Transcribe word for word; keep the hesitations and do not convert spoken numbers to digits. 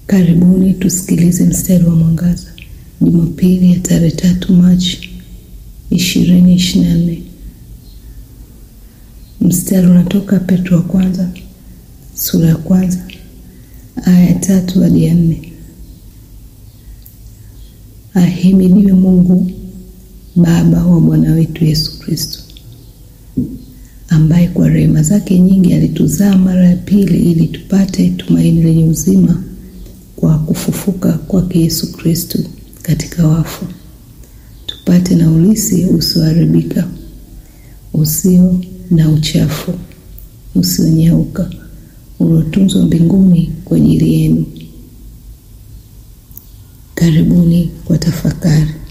Karibuni tusikilize mstari wa mwangaza. Jumapili ya tarehe tatu Machi ishirini ishirini na nne. Mstari unatoka Petro wa kwanza sura ya kwanza aya ya tatu hadi ya nne. Ahimidiwe Mungu Baba wa Bwana wetu Yesu Kristo, ambaye kwa rehema zake nyingi alituzaa mara ya pili ili tupate tumaini lenye uzima kwa kufufuka kwake Yesu Kristo katika wafu, tupate na ulisi usioharibika, usio na uchafu, usionyauka, ulotunzwa mbinguni kwa ajili yenu. Karibuni kwa tafakari.